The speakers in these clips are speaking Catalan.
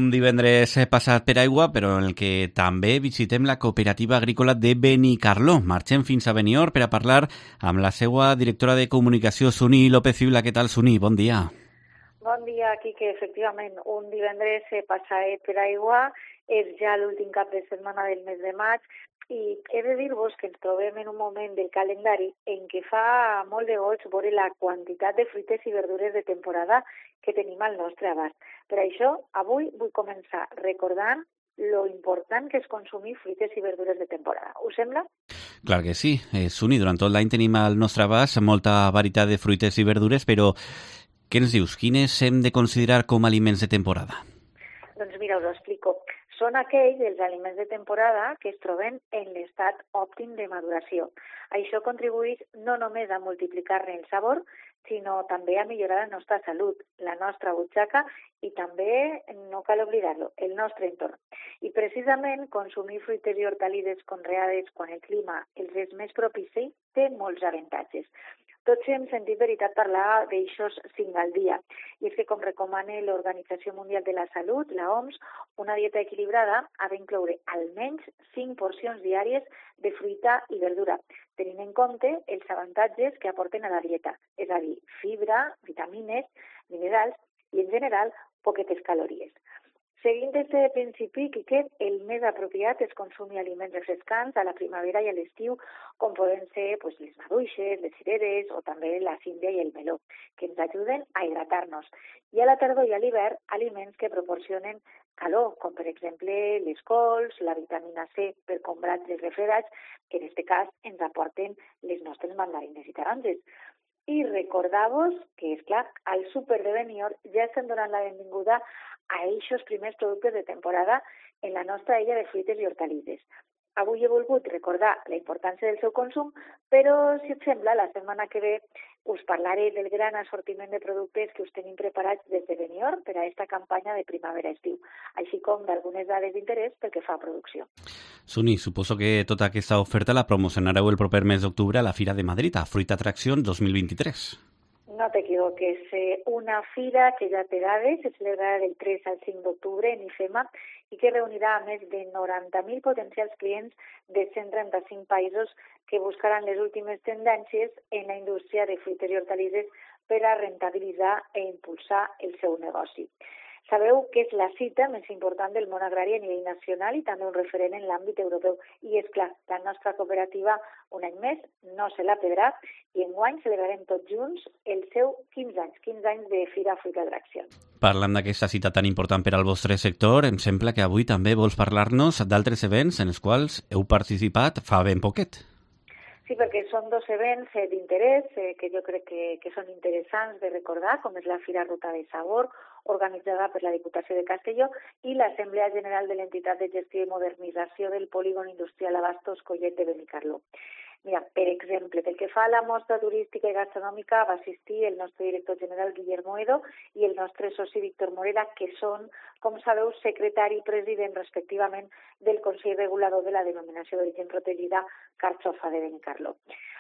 un divendres passat per aigua, però en el que també visitem la cooperativa agrícola de Benicarló. Marxem fins a Benior per a parlar amb la seva directora de comunicació, Suni López-Ibla. Què tal, Suni? Bon dia. Bon dia, Quique. Efectivament, un divendres passat per aigua, és ja l'últim cap de setmana del mes de maig, i he de dir-vos que ens trobem en un moment del calendari en què fa molt de goig veure la quantitat de fruites i verdures de temporada que tenim al nostre abast. Per això, avui vull començar recordant lo important que és consumir fruites i verdures de temporada. Us sembla? Clar que sí. Suni, durant tot l'any tenim al nostre abast molta varietat de fruites i verdures, però què ens dius? Quines hem de considerar com a aliments de temporada? Doncs mira, us ho explico. Són aquells dels aliments de temporada que es troben en l'estat òptim de maduració. Això contribueix no només a multiplicar-ne el sabor, sinó també a millorar la nostra salut, la nostra butxaca i també, no cal oblidar-lo, el nostre entorn. I precisament consumir fruites i hortalisses conreades quan el clima els és més propici té molts avantatges. Tots hem sentit veritat parlar d'eixos 5 al dia. I és que, com recomana l'Organització Mundial de la Salut, la OMS, una dieta equilibrada ha d'incloure almenys 5 porcions diàries de fruita i verdura, tenint en compte els avantatges que aporten a la dieta, és a dir, fibra, vitamines, minerals i, en general, poquetes calories. Seguint aquest principi, que el més apropiat és consumir aliments refrescants a la primavera i a l'estiu, com poden ser les maduixes, les cireres o també la síndria i el meló, que ens ajuden a hidratar-nos. I a la tardor i a l'hivern, aliments que proporcionen calor, com per exemple les cols, la vitamina C per combatre els refredats, que en aquest cas ens aporten les nostres mandarines i taronges. I recordar-vos que, esclar, al súper de Benior ja estan donant la benvinguda a eixos primers productes de temporada en la nostra illa de fruites i hortalisses. Avui he volgut recordar la importància del seu consum, però, si et sembla, la setmana que ve us parlaré del gran assortiment de productes que us tenim preparats des de Benior per a aquesta campanya de primavera-estiu, així com d'algunes dades d'interès pel que fa a producció. Suni, suposo que tota aquesta oferta la promocionareu el proper mes d'octubre a la Fira de Madrid, a Fruit Attraction 2023. No t'equivoques, una fira que ja té dades, se celebrarà del 3 al 5 d'octubre en IFEMA i que reunirà a més de 90.000 potencials clients de 135 països que buscaran les últimes tendències en la indústria de fruites i hortalisses per a rentabilitzar i impulsar el seu negoci. Sabeu que és la cita més important del món agrari a nivell nacional i també un referent en l'àmbit europeu. I és clar, la nostra cooperativa, un any més, no se la perdrà i enguany celebrarem tots junts el seu 15 anys de Fira Fruit Attraction. Parlant d'aquesta cita tan important per al vostre sector, em sembla que avui també vols parlar-nos d'altres events en els quals heu participat fa ben poquet. Sí, perquè són dos events d'interès que jo crec que són interessants de recordar, com és la Fira Ruta de Sabor, organitzada per la Diputació de Castelló, i l'Assemblea General de l'Entitat de Gestió i Modernització del Polígon Industrial Abastos Collet de Benicarló. Mira, per exemple, pel que fa a la mostra turística i gastronòmica va assistir el nostre director general Guillermo Edo i el nostre soci Víctor Morera, que són, com sabeu, secretari i president respectivament del Consell Regulador de la Denominació d'Origen Protegida Carxofa de Benicarló.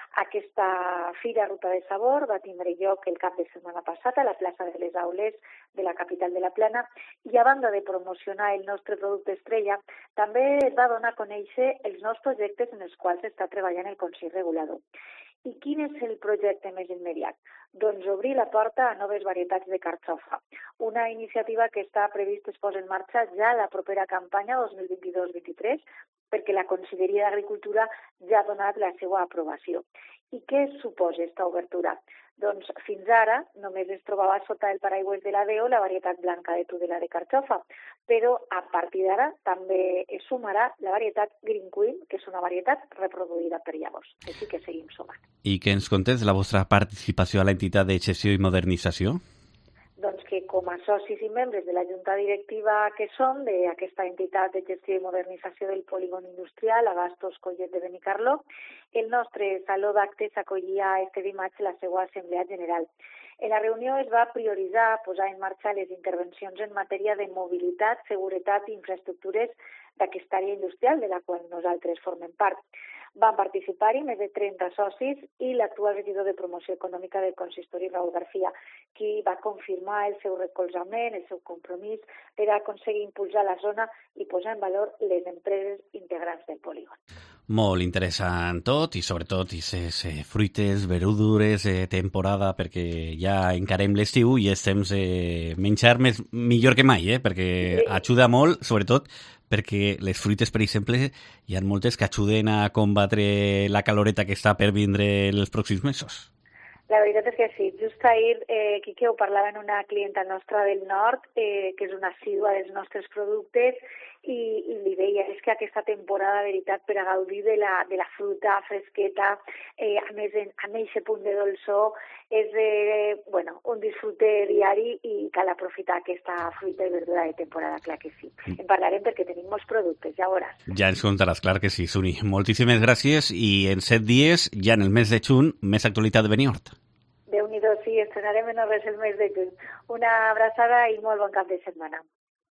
Aquesta Fira Ruta de Sabor va tindre lloc el cap de setmana passat a la plaça de les Aules de la capital de la Plana i, a banda de promocionar el nostre producte estrella, també es va donar a conèixer els nous projectes en els quals està treballant el Consell Regulador. I quin és el projecte més immediat? Doncs obrir la porta a noves varietats de carxofa, una iniciativa que està previst es posa en marxa ja a la propera campanya 2022-23 perquè la Conselleria d'Agricultura ja ha donat la seva aprovació. I què suposa aquesta obertura? Doncs fins ara només es trobava sota el paraigües de la DEO la varietat blanca de Tudela de carxofa, però a partir d'ara també es sumarà la varietat Green Queen, que és una varietat reproduïda per llavors. Així que seguim sumant. I què ens contes de la vostra participació a l'entitat de gestió i modernització? Doncs que com a socis i membres de la Junta Directiva que som d'aquesta entitat de gestió i modernització del polígon industrial Abastos Collet de Benicarló, el nostre saló d'actes acollia este dimarts la seva Assemblea General. En la reunió es va prioritzar posar en marxa les intervencions en matèria de mobilitat, seguretat i infraestructures d'aquesta àrea industrial de la qual nosaltres formem part. Van participar-hi més de 30 socis i l'actual regidor de promoció econòmica del consistori, Raúl García, qui va confirmar el seu recolzament, el seu compromís per aconseguir impulsar la zona i posar en valor les empreses integrants del polígon. Molt interessant tot i sobretot aquestes fruites, verdures, temporada, perquè ja encarem l'estiu i és temps de menjar millor que mai, perquè ajuda molt, sobretot perquè les fruites, per exemple, hi ha moltes que ajuden a combatre la caloreta que està per vindre els pròxims mesos. La veritat és que sí. Just ahir, Quique, ho parlava en una clienta nostra del nord, que és una assídua dels nostres productes, i li deia, és que aquesta temporada, de veritat, per a gaudir de la fruita fresqueta, a més, amb aquest punt de dolçor, és un disfrute diari i cal aprofitar aquesta fruita i verdura de temporada, clar que sí. En parlarem perquè tenim molts productes, ja veuràs. Ja ens contaràs, clar que sí, Suni. Moltíssimes gràcies i en 7 dies, ja en el mes de juny, més actualitat de Benihort. Déu-n'hi-do, sí, estrenarem en res el mes de juny. Una abraçada i molt bon cap de setmana.